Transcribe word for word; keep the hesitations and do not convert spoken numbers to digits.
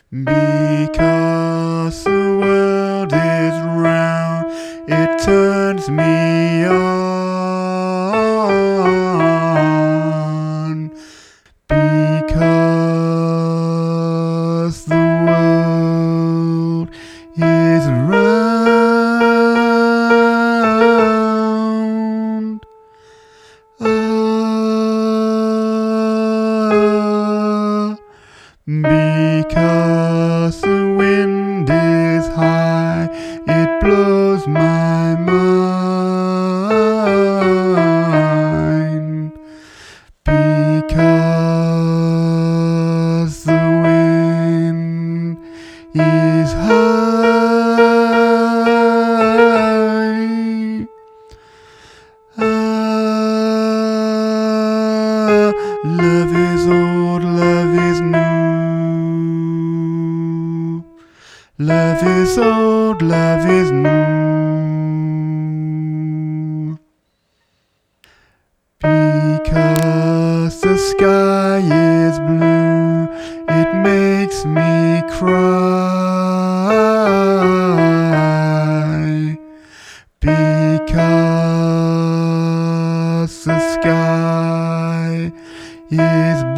Because the world is round, it turns me on. Because the world is round. Ah, because the wind is high, it blows my mind. Because the wind is high. Ah, love is old, love is new. Love is old, love is new. Because the sky is blue, it makes me cry. Because the sky is blue.